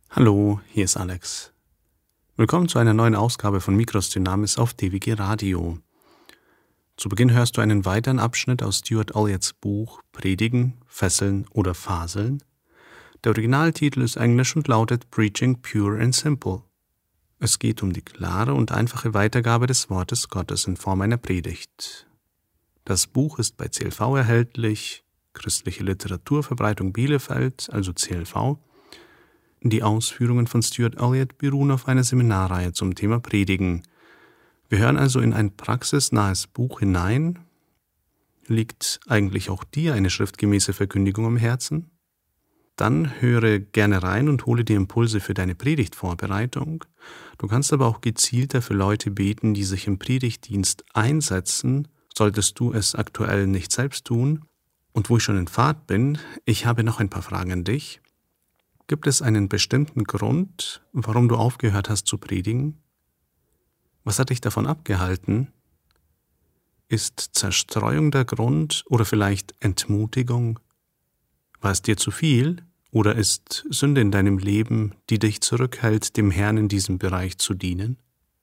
Hallo, hier ist Alex. Willkommen zu einer neuen Ausgabe von Micros Dynamis auf DWG Radio. Zu Beginn hörst du einen weiteren Abschnitt aus Stuart Olyotts Buch Predigen, Fesseln oder Faseln. Der Originaltitel ist englisch und lautet Preaching Pure and Simple. Es geht um die klare und einfache Weitergabe des Wortes Gottes in Form einer Predigt. Das Buch ist bei CLV erhältlich, Christliche Literaturverbreitung Bielefeld, also CLV. Die Ausführungen von Stuart Olyott beruhen auf einer Seminarreihe zum Thema Predigen. Wir hören also in ein praxisnahes Buch hinein. Liegt eigentlich auch dir eine schriftgemäße Verkündigung am Herzen? Dann höre gerne rein und hole dir Impulse für deine Predigtvorbereitung. Du kannst aber auch gezielter für Leute beten, die sich im Predigtdienst einsetzen, solltest du es aktuell nicht selbst tun. Und wo ich schon in Fahrt bin, ich habe noch ein paar Fragen an dich. Gibt es einen bestimmten Grund, warum du aufgehört hast zu predigen? Was hat dich davon abgehalten? Ist Zerstreuung der Grund oder vielleicht Entmutigung? War es dir zu viel oder ist Sünde in deinem Leben, die dich zurückhält, dem Herrn in diesem Bereich zu dienen?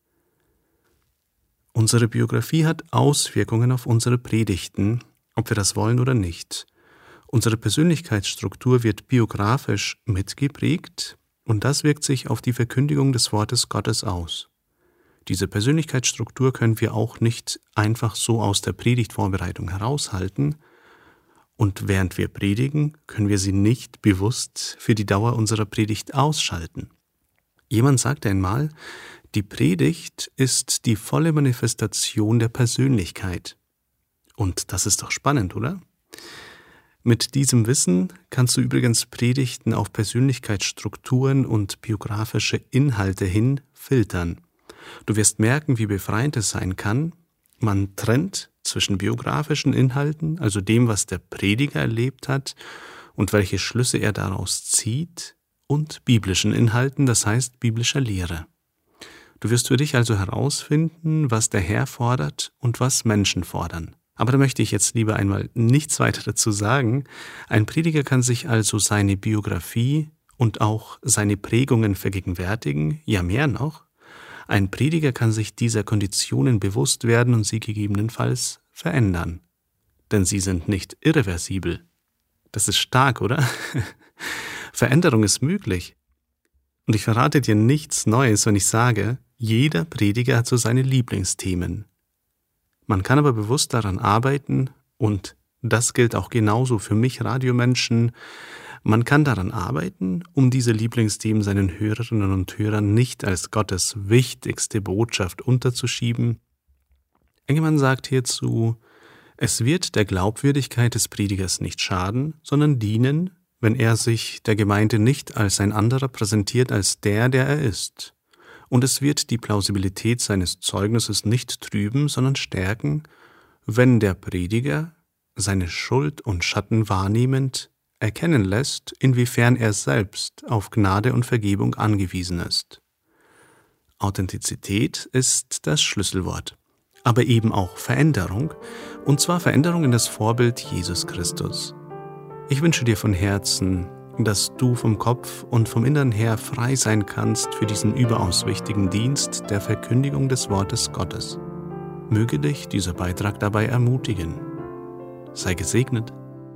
Unsere Biografie hat Auswirkungen auf unsere Predigten, ob wir das wollen oder nicht. Unsere Persönlichkeitsstruktur wird biografisch mitgeprägt und das wirkt sich auf die Verkündigung des Wortes Gottes aus. Diese Persönlichkeitsstruktur können wir auch nicht einfach so aus der Predigtvorbereitung heraushalten und während wir predigen, können wir sie nicht bewusst für die Dauer unserer Predigt ausschalten. Jemand sagte einmal, die Predigt ist die volle Manifestation der Persönlichkeit. Und das ist doch spannend, oder? Mit diesem Wissen kannst du übrigens Predigten auf Persönlichkeitsstrukturen und biografische Inhalte hin filtern. Du wirst merken, wie befreiend es sein kann. Man trennt zwischen biografischen Inhalten, also dem, was der Prediger erlebt hat und welche Schlüsse er daraus zieht, und biblischen Inhalten, das heißt biblischer Lehre. Du wirst für dich also herausfinden, was der Herr fordert und was Menschen fordern. Aber da möchte ich jetzt lieber einmal nichts weiter dazu sagen. Ein Prediger kann sich also seine Biografie und auch seine Prägungen vergegenwärtigen, ja mehr noch. Ein Prediger kann sich dieser Konditionen bewusst werden und sie gegebenenfalls verändern. Denn sie sind nicht irreversibel. Das ist stark, oder? Veränderung ist möglich. Und ich verrate dir nichts Neues, wenn ich sage, jeder Prediger hat so seine Lieblingsthemen. Man kann aber bewusst daran arbeiten, und das gilt auch genauso für mich Radiomenschen, man kann daran arbeiten, um diese Lieblingsthemen seinen Hörerinnen und Hörern nicht als Gottes wichtigste Botschaft unterzuschieben. Engelmann sagt hierzu, es wird der Glaubwürdigkeit des Predigers nicht schaden, sondern dienen, wenn er sich der Gemeinde nicht als ein anderer präsentiert als der er ist. Und es wird die Plausibilität seines Zeugnisses nicht trüben, sondern stärken, wenn der Prediger seine Schuld und Schatten wahrnehmend erkennen lässt, inwiefern er selbst auf Gnade und Vergebung angewiesen ist. Authentizität ist das Schlüsselwort, aber eben auch Veränderung, und zwar Veränderung in das Vorbild Jesus Christus. Ich wünsche dir von Herzen, dass du vom Kopf und vom Innern her frei sein kannst für diesen überaus wichtigen Dienst der Verkündigung des Wortes Gottes. Möge dich dieser Beitrag dabei ermutigen. Sei gesegnet.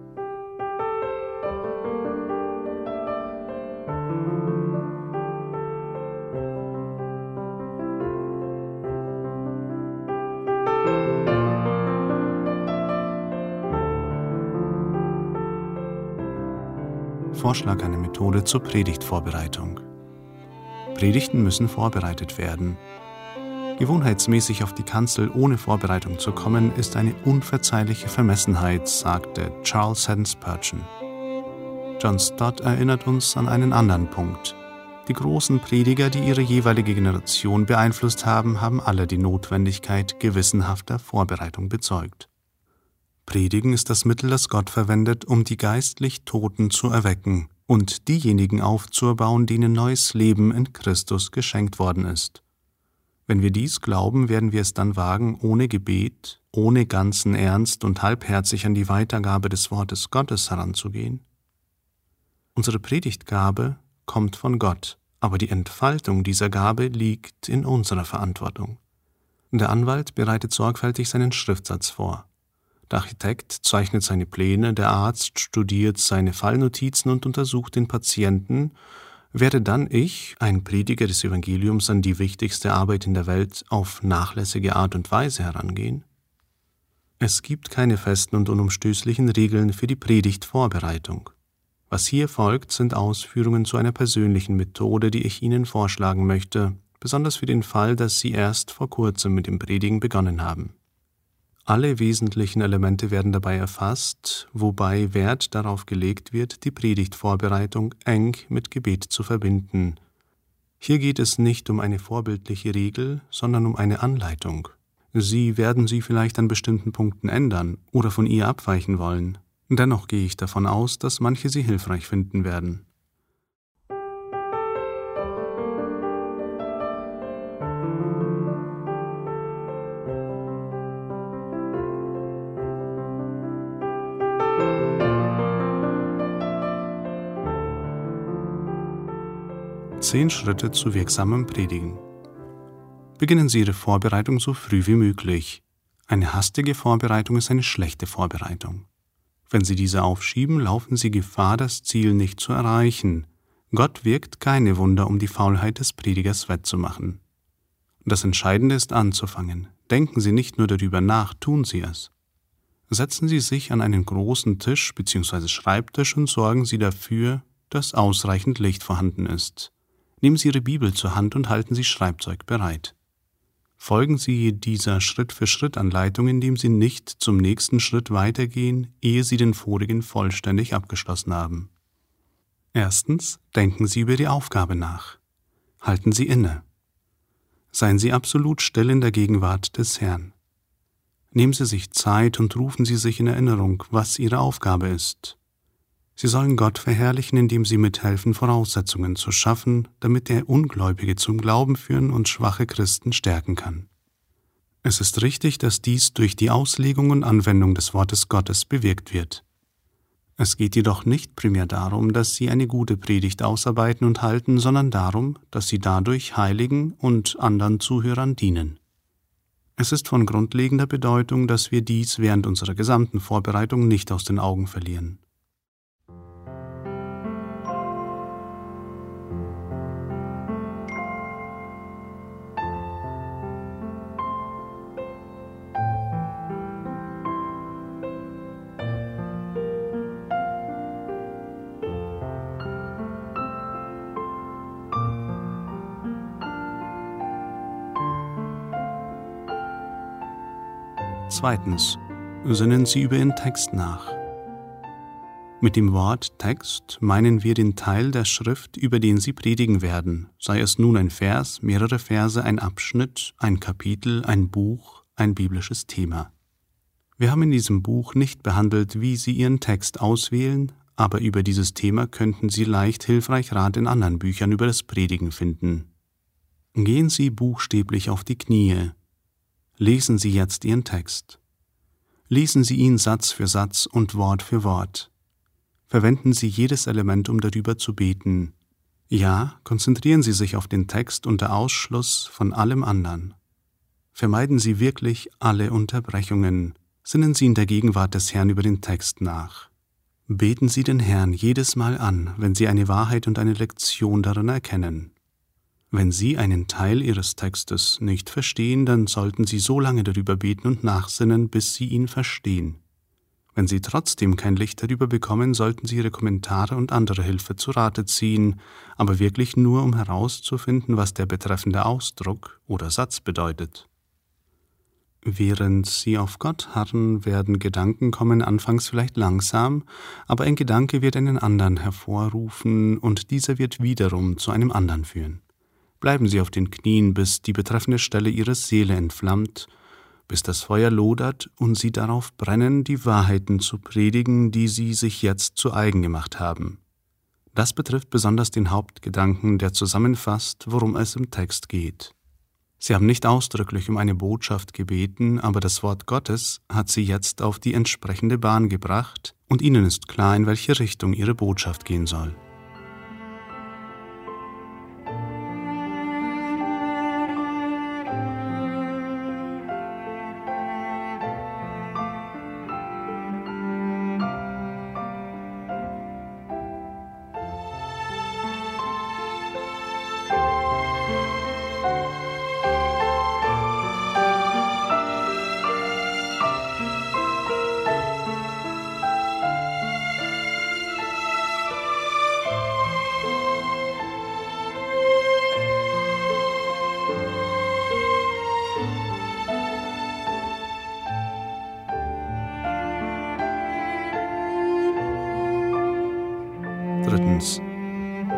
Vorschlag einer Methode zur Predigtvorbereitung. Predigten müssen vorbereitet werden. Gewohnheitsmäßig auf die Kanzel ohne Vorbereitung zu kommen, ist eine unverzeihliche Vermessenheit, sagte Charles Haddon Spurgeon. John Stott erinnert uns an einen anderen Punkt. Die großen Prediger, die ihre jeweilige Generation beeinflusst haben, haben alle die Notwendigkeit gewissenhafter Vorbereitung bezeugt. Predigen ist das Mittel, das Gott verwendet, um die geistlich Toten zu erwecken und diejenigen aufzuerbauen, denen neues Leben in Christus geschenkt worden ist. Wenn wir dies glauben, werden wir es dann wagen, ohne Gebet, ohne ganzen Ernst und halbherzig an die Weitergabe des Wortes Gottes heranzugehen. Unsere Predigtgabe kommt von Gott, aber die Entfaltung dieser Gabe liegt in unserer Verantwortung. Der Anwalt bereitet sorgfältig seinen Schriftsatz vor. Der Architekt zeichnet seine Pläne, der Arzt studiert seine Fallnotizen und untersucht den Patienten. Werde dann ich, ein Prediger des Evangeliums, an die wichtigste Arbeit in der Welt auf nachlässige Art und Weise herangehen? Es gibt keine festen und unumstößlichen Regeln für die Predigtvorbereitung. Was hier folgt, sind Ausführungen zu einer persönlichen Methode, die ich Ihnen vorschlagen möchte, besonders für den Fall, dass Sie erst vor kurzem mit dem Predigen begonnen haben. Alle wesentlichen Elemente werden dabei erfasst, wobei Wert darauf gelegt wird, die Predigtvorbereitung eng mit Gebet zu verbinden. Hier geht es nicht um eine vorbildliche Regel, sondern um eine Anleitung. Sie werden sie vielleicht an bestimmten Punkten ändern oder von ihr abweichen wollen. Dennoch gehe ich davon aus, dass manche sie hilfreich finden werden. Zehn Schritte zu wirksamem Predigen. Beginnen Sie Ihre Vorbereitung so früh wie möglich. Eine hastige Vorbereitung ist eine schlechte Vorbereitung. Wenn Sie diese aufschieben, laufen Sie Gefahr, das Ziel nicht zu erreichen. Gott wirkt keine Wunder, um die Faulheit des Predigers wettzumachen. Das Entscheidende ist anzufangen. Denken Sie nicht nur darüber nach, tun Sie es. Setzen Sie sich an einen großen Tisch bzw. Schreibtisch und sorgen Sie dafür, dass ausreichend Licht vorhanden ist. Nehmen Sie Ihre Bibel zur Hand und halten Sie Schreibzeug bereit. Folgen Sie dieser Schritt-für-Schritt-Anleitung, indem Sie nicht zum nächsten Schritt weitergehen, ehe Sie den vorigen vollständig abgeschlossen haben. Erstens, denken Sie über die Aufgabe nach. Halten Sie inne. Seien Sie absolut still in der Gegenwart des Herrn. Nehmen Sie sich Zeit und rufen Sie sich in Erinnerung, was Ihre Aufgabe ist. Sie sollen Gott verherrlichen, indem Sie mithelfen, Voraussetzungen zu schaffen, damit er Ungläubige zum Glauben führen und schwache Christen stärken kann. Es ist richtig, dass dies durch die Auslegung und Anwendung des Wortes Gottes bewirkt wird. Es geht jedoch nicht primär darum, dass Sie eine gute Predigt ausarbeiten und halten, sondern darum, dass Sie dadurch Heiligen und anderen Zuhörern dienen. Es ist von grundlegender Bedeutung, dass wir dies während unserer gesamten Vorbereitung nicht aus den Augen verlieren. Zweitens, sinnen Sie über Ihren Text nach. Mit dem Wort Text meinen wir den Teil der Schrift, über den Sie predigen werden, sei es nun ein Vers, mehrere Verse, ein Abschnitt, ein Kapitel, ein Buch, ein biblisches Thema. Wir haben in diesem Buch nicht behandelt, wie Sie Ihren Text auswählen, aber über dieses Thema könnten Sie leicht hilfreich Rat in anderen Büchern über das Predigen finden. Gehen Sie buchstäblich auf die Knie. Lesen Sie jetzt Ihren Text. Lesen Sie ihn Satz für Satz und Wort für Wort. Verwenden Sie jedes Element, um darüber zu beten. Ja, konzentrieren Sie sich auf den Text unter Ausschluss von allem anderen. Vermeiden Sie wirklich alle Unterbrechungen. Sinnen Sie in der Gegenwart des Herrn über den Text nach. Beten Sie den Herrn jedes Mal an, wenn Sie eine Wahrheit und eine Lektion darin erkennen. Wenn Sie einen Teil Ihres Textes nicht verstehen, dann sollten Sie so lange darüber beten und nachsinnen, bis Sie ihn verstehen. Wenn Sie trotzdem kein Licht darüber bekommen, sollten Sie Ihre Kommentare und andere Hilfe zu Rate ziehen, aber wirklich nur, um herauszufinden, was der betreffende Ausdruck oder Satz bedeutet. Während Sie auf Gott harren, werden Gedanken kommen, anfangs vielleicht langsam, aber ein Gedanke wird einen anderen hervorrufen und dieser wird wiederum zu einem anderen führen. Bleiben Sie auf den Knien, bis die betreffende Stelle Ihrer Seele entflammt, bis das Feuer lodert und Sie darauf brennen, die Wahrheiten zu predigen, die Sie sich jetzt zu eigen gemacht haben. Das betrifft besonders den Hauptgedanken, der zusammenfasst, worum es im Text geht. Sie haben nicht ausdrücklich um eine Botschaft gebeten, aber das Wort Gottes hat Sie jetzt auf die entsprechende Bahn gebracht und Ihnen ist klar, in welche Richtung Ihre Botschaft gehen soll.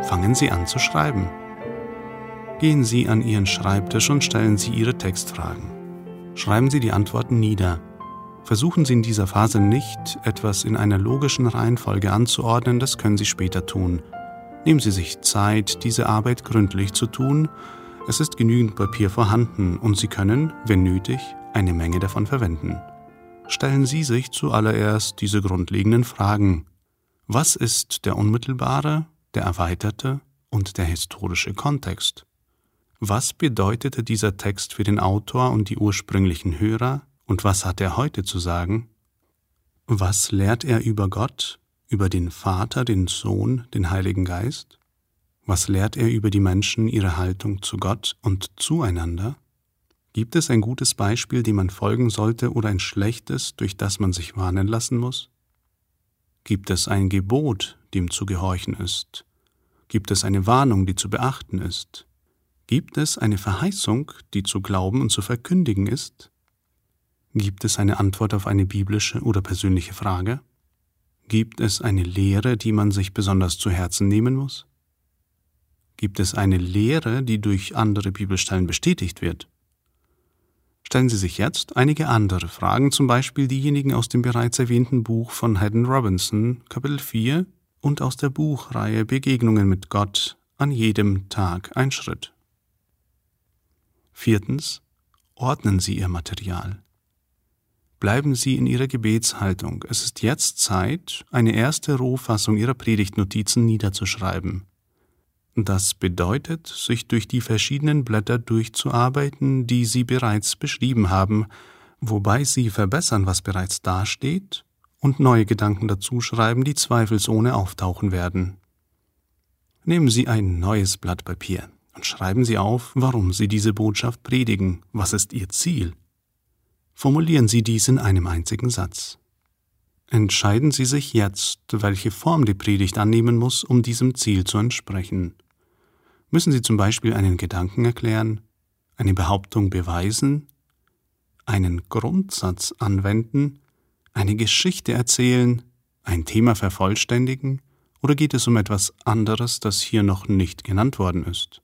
Fangen Sie an zu schreiben. Gehen Sie an Ihren Schreibtisch und stellen Sie Ihre Textfragen. Schreiben Sie die Antworten nieder. Versuchen Sie in dieser Phase nicht, etwas in einer logischen Reihenfolge anzuordnen, das können Sie später tun. Nehmen Sie sich Zeit, diese Arbeit gründlich zu tun. Es ist genügend Papier vorhanden und Sie können, wenn nötig, eine Menge davon verwenden. Stellen Sie sich zuallererst diese grundlegenden Fragen. Was ist der unmittelbare, der erweiterte und der historische Kontext? Was bedeutete dieser Text für den Autor und die ursprünglichen Hörer und was hat er heute zu sagen? Was lehrt er über Gott, über den Vater, den Sohn, den Heiligen Geist? Was lehrt er über die Menschen, ihre Haltung zu Gott und zueinander? Gibt es ein gutes Beispiel, dem man folgen sollte, oder ein schlechtes, durch das man sich warnen lassen muss? Gibt es ein Gebot, dem zu gehorchen ist? Gibt es eine Warnung, die zu beachten ist? Gibt es eine Verheißung, die zu glauben und zu verkündigen ist? Gibt es eine Antwort auf eine biblische oder persönliche Frage? Gibt es eine Lehre, die man sich besonders zu Herzen nehmen muss? Gibt es eine Lehre, die durch andere Bibelstellen bestätigt wird? Stellen Sie sich jetzt einige andere Fragen, zum Beispiel diejenigen aus dem bereits erwähnten Buch von Haddon Robinson, Kapitel 4, und aus der Buchreihe Begegnungen mit Gott, an jedem Tag ein Schritt. 4. Ordnen Sie Ihr Material. Bleiben Sie in Ihrer Gebetshaltung. Es ist jetzt Zeit, eine erste Rohfassung Ihrer Predigtnotizen niederzuschreiben. Das bedeutet, sich durch die verschiedenen Blätter durchzuarbeiten, die Sie bereits beschrieben haben, wobei Sie verbessern, was bereits dasteht, und neue Gedanken dazuschreiben, die zweifelsohne auftauchen werden. Nehmen Sie ein neues Blatt Papier und schreiben Sie auf, warum Sie diese Botschaft predigen. Was ist Ihr Ziel? Formulieren Sie dies in einem einzigen Satz. Entscheiden Sie sich jetzt, welche Form die Predigt annehmen muss, um diesem Ziel zu entsprechen. Müssen Sie zum Beispiel einen Gedanken erklären, eine Behauptung beweisen, einen Grundsatz anwenden, eine Geschichte erzählen, ein Thema vervollständigen, oder geht es um etwas anderes, das hier noch nicht genannt worden ist?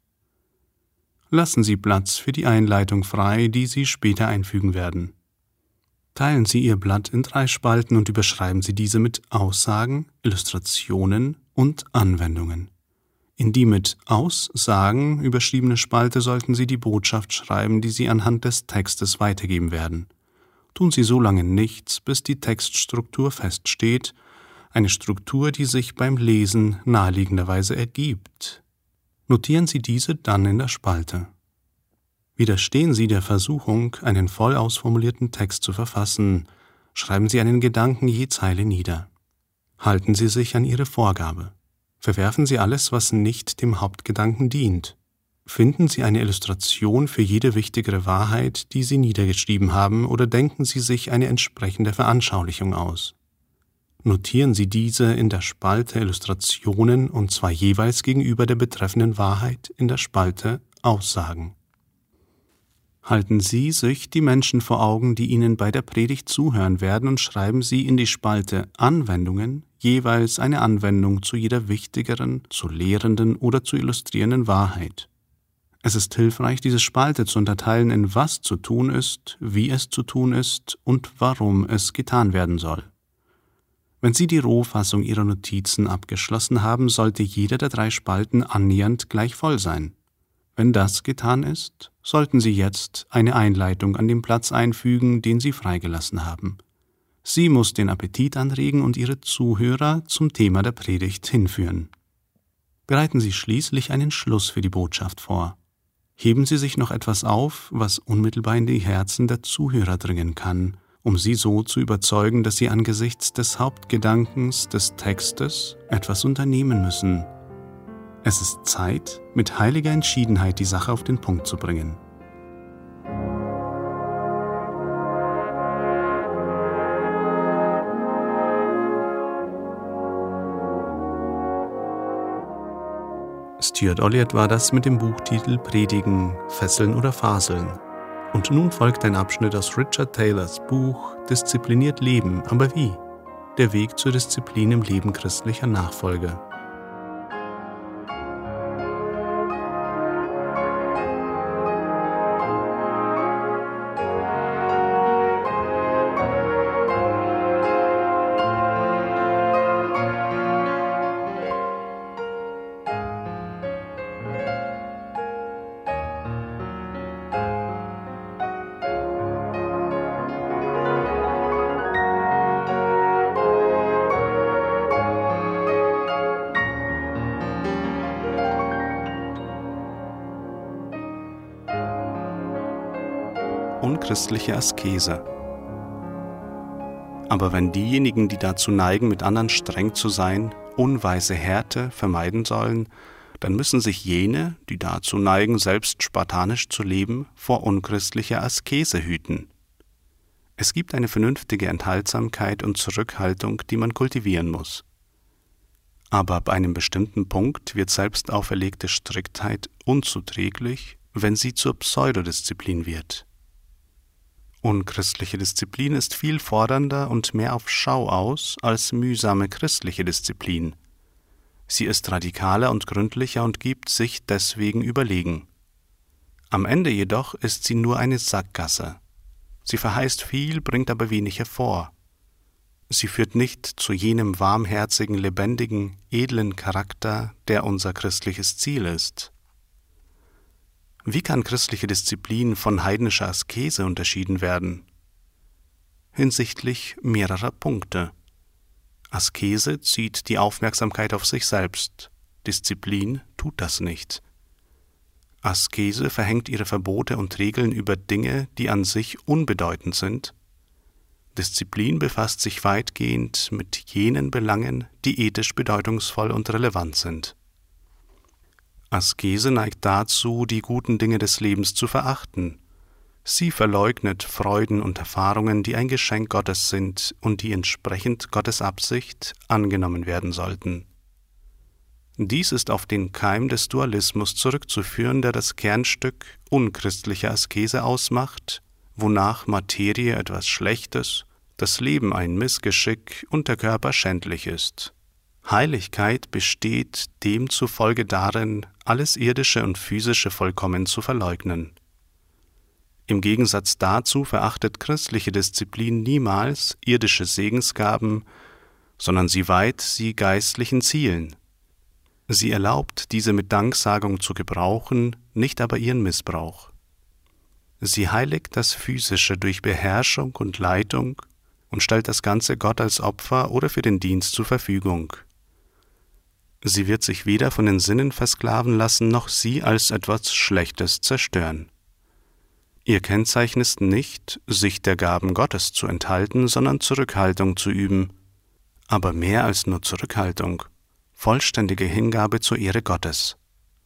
Lassen Sie Platz für die Einleitung frei, die Sie später einfügen werden. Teilen Sie Ihr Blatt in 3 Spalten und überschreiben Sie diese mit Aussagen, Illustrationen und Anwendungen. In die mit Aussagen überschriebene Spalte sollten Sie die Botschaft schreiben, die Sie anhand des Textes weitergeben werden. Tun Sie so lange nichts, bis die Textstruktur feststeht, eine Struktur, die sich beim Lesen naheliegenderweise ergibt. Notieren Sie diese dann in der Spalte. Widerstehen Sie der Versuchung, einen voll ausformulierten Text zu verfassen. Schreiben Sie einen Gedanken je Zeile nieder. Halten Sie sich an Ihre Vorgabe. Verwerfen Sie alles, was nicht dem Hauptgedanken dient. Finden Sie eine Illustration für jede wichtigere Wahrheit, die Sie niedergeschrieben haben, oder denken Sie sich eine entsprechende Veranschaulichung aus. Notieren Sie diese in der Spalte Illustrationen und zwar jeweils gegenüber der betreffenden Wahrheit in der Spalte Aussagen. Halten Sie sich die Menschen vor Augen, die Ihnen bei der Predigt zuhören werden, und schreiben Sie in die Spalte Anwendungen jeweils eine Anwendung zu jeder wichtigeren, zu lehrenden oder zu illustrierenden Wahrheit. Es ist hilfreich, diese Spalte zu unterteilen in was zu tun ist, wie es zu tun ist und warum es getan werden soll. Wenn Sie die Rohfassung Ihrer Notizen abgeschlossen haben, sollte jede der 3 Spalten annähernd gleich voll sein. Wenn das getan ist, sollten Sie jetzt eine Einleitung an den Platz einfügen, den Sie freigelassen haben. Sie muss den Appetit anregen und Ihre Zuhörer zum Thema der Predigt hinführen. Bereiten Sie schließlich einen Schluss für die Botschaft vor. Heben Sie sich noch etwas auf, was unmittelbar in die Herzen der Zuhörer dringen kann, um sie so zu überzeugen, dass sie angesichts des Hauptgedankens des Textes etwas unternehmen müssen. Es ist Zeit, mit heiliger Entschiedenheit die Sache auf den Punkt zu bringen. Stuart Olyott war das mit dem Buchtitel Predigen, Fesseln oder Faseln. Und nun folgt ein Abschnitt aus Richard Taylors Buch Diszipliniert Leben, aber wie? Der Weg zur Disziplin im Leben christlicher Nachfolger. unchristliche Askese. Aber wenn diejenigen, die dazu neigen, mit anderen streng zu sein, unweise Härte vermeiden sollen, dann müssen sich jene, die dazu neigen, selbst spartanisch zu leben, vor unchristlicher Askese hüten. Es gibt eine vernünftige Enthaltsamkeit und Zurückhaltung, die man kultivieren muss. Aber ab einem bestimmten Punkt wird selbst auferlegte Striktheit unzuträglich, wenn sie zur Pseudodisziplin wird. Unchristliche Disziplin ist viel fordernder und mehr auf Schau aus als mühsame christliche Disziplin. Sie ist radikaler und gründlicher und gibt sich deswegen überlegen. Am Ende jedoch ist sie nur eine Sackgasse. Sie verheißt viel, bringt aber wenig hervor. Sie führt nicht zu jenem warmherzigen, lebendigen, edlen Charakter, der unser christliches Ziel ist. Wie kann christliche Disziplin von heidnischer Askese unterschieden werden? Hinsichtlich mehrerer Punkte. Askese zieht die Aufmerksamkeit auf sich selbst, Disziplin tut das nicht. Askese verhängt ihre Verbote und Regeln über Dinge, die an sich unbedeutend sind. Disziplin befasst sich weitgehend mit jenen Belangen, die ethisch bedeutungsvoll und relevant sind. Askese neigt dazu, die guten Dinge des Lebens zu verachten. Sie verleugnet Freuden und Erfahrungen, die ein Geschenk Gottes sind und die entsprechend Gottes Absicht angenommen werden sollten. Dies ist auf den Keim des Dualismus zurückzuführen, der das Kernstück unchristlicher Askese ausmacht, wonach Materie etwas Schlechtes, das Leben ein Missgeschick und der Körper schändlich ist. Heiligkeit besteht demzufolge darin, alles Irdische und Physische vollkommen zu verleugnen. Im Gegensatz dazu verachtet christliche Disziplin niemals irdische Segensgaben, sondern sie weiht sie geistlichen Zielen. Sie erlaubt, diese mit Danksagung zu gebrauchen, nicht aber ihren Missbrauch. Sie heiligt das Physische durch Beherrschung und Leitung und stellt das Ganze Gott als Opfer oder für den Dienst zur Verfügung. Sie wird sich weder von den Sinnen versklaven lassen, noch sie als etwas Schlechtes zerstören. Ihr Kennzeichen ist nicht, sich der Gaben Gottes zu enthalten, sondern Zurückhaltung zu üben. Aber mehr als nur Zurückhaltung, vollständige Hingabe zur Ehre Gottes.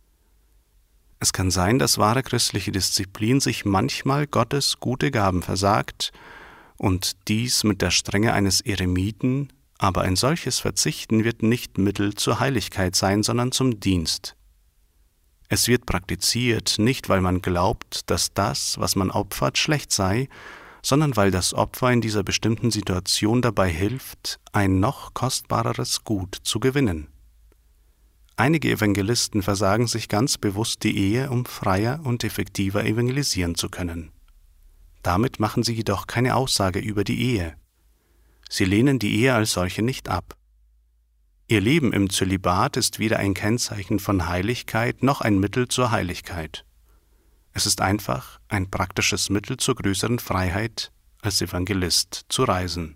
Es kann sein, dass wahre christliche Disziplin sich manchmal Gottes gute Gaben versagt und dies mit der Strenge eines Eremiten, aber ein solches Verzichten wird nicht Mittel zur Heiligkeit sein, sondern zum Dienst. Es wird praktiziert, nicht weil man glaubt, dass das, was man opfert, schlecht sei, sondern weil das Opfer in dieser bestimmten Situation dabei hilft, ein noch kostbareres Gut zu gewinnen. Einige Evangelisten versagen sich ganz bewusst die Ehe, um freier und effektiver evangelisieren zu können. Damit machen sie jedoch keine Aussage über die Ehe. Sie lehnen die Ehe als solche nicht ab. Ihr Leben im Zölibat ist weder ein Kennzeichen von Heiligkeit noch ein Mittel zur Heiligkeit. Es ist einfach ein praktisches Mittel zur größeren Freiheit, als Evangelist zu reisen.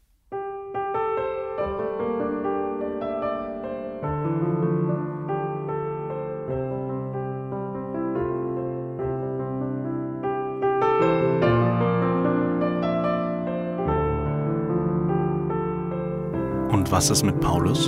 Und was ist mit Paulus?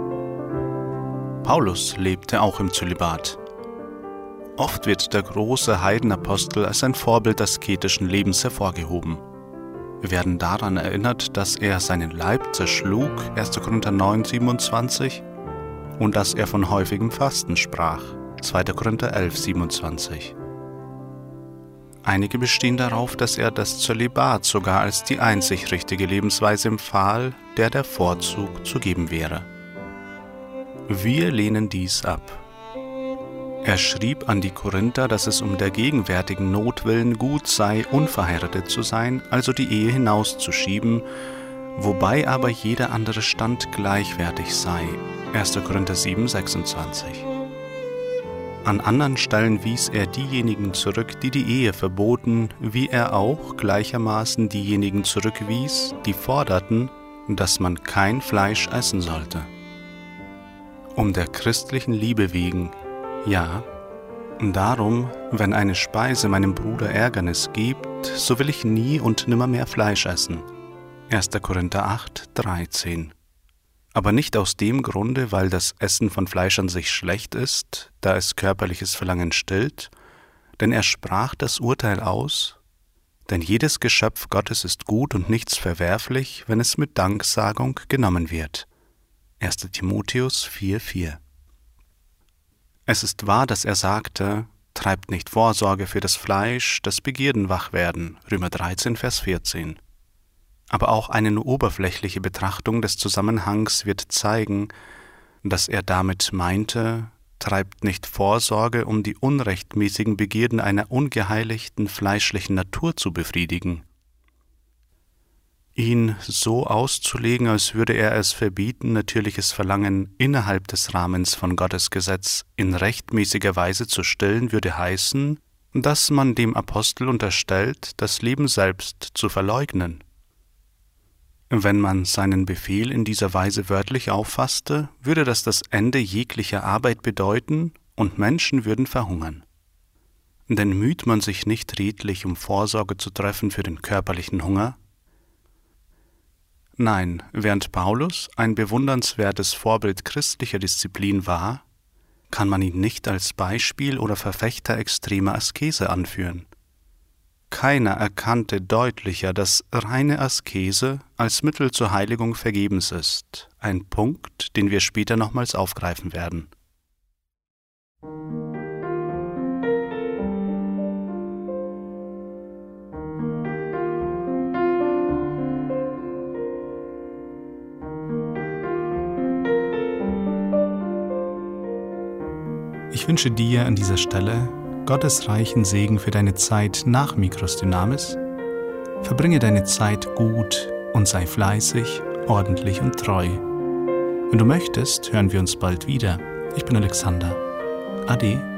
Paulus lebte auch im Zölibat. Oft wird der große Heidenapostel als ein Vorbild asketischen Lebens hervorgehoben. Wir werden daran erinnert, dass er seinen Leib zerschlug, 1. Korinther 9, 27, und dass er von häufigem Fasten sprach, 2. Korinther 11, 27. Einige bestehen darauf, dass er das Zölibat sogar als die einzig richtige Lebensweise empfahl, der Vorzug zu geben wäre. Wir lehnen dies ab. Er schrieb an die Korinther, dass es um der gegenwärtigen Not willen gut sei, unverheiratet zu sein, also die Ehe hinauszuschieben, wobei aber jeder andere Stand gleichwertig sei, 1. Korinther 7, 26. An anderen Stellen wies er diejenigen zurück, die die Ehe verboten, wie er auch gleichermaßen diejenigen zurückwies, die forderten, dass man kein Fleisch essen sollte. Um der christlichen Liebe wegen, ja, Darum, wenn eine Speise meinem Bruder Ärgernis gibt, so will ich nie und nimmermehr Fleisch essen. 1. Korinther 8, 13. Aber nicht aus dem Grunde, weil das Essen von Fleisch an sich schlecht ist, da es körperliches Verlangen stillt, denn er sprach das Urteil aus, denn jedes Geschöpf Gottes ist gut und nichts verwerflich, wenn es mit Danksagung genommen wird. 1. Timotheus 4,4. Es ist wahr, dass er sagte, treibt nicht Vorsorge für das Fleisch, das Begierden wach werden. Römer 13, Vers 14. Aber auch eine nur oberflächliche Betrachtung des Zusammenhangs wird zeigen, dass er damit meinte, treibt nicht Vorsorge, um die unrechtmäßigen Begierden einer ungeheiligten fleischlichen Natur zu befriedigen. Ihn so auszulegen, als würde er es verbieten, natürliches Verlangen innerhalb des Rahmens von Gottes Gesetz in rechtmäßiger Weise zu stillen, würde heißen, dass man dem Apostel unterstellt, das Leben selbst zu verleugnen. Wenn man seinen Befehl in dieser Weise wörtlich auffasste, würde das Ende jeglicher Arbeit bedeuten und Menschen würden verhungern. Denn müht man sich nicht redlich, um Vorsorge zu treffen für den körperlichen Hunger? Nein, während Paulus ein bewundernswertes Vorbild christlicher Disziplin war, kann man ihn nicht als Beispiel oder Verfechter extremer Askese anführen. Keiner erkannte deutlicher, dass reine Askese als Mittel zur Heiligung vergebens ist, ein Punkt, den wir später nochmals aufgreifen werden. Ich wünsche dir an dieser Stelle Gottes reichen Segen für deine Zeit nach Micros Dynamis. Verbringe deine Zeit gut und sei fleißig, ordentlich und treu. Wenn du möchtest, hören wir uns bald wieder. Ich bin Alexander. Ade.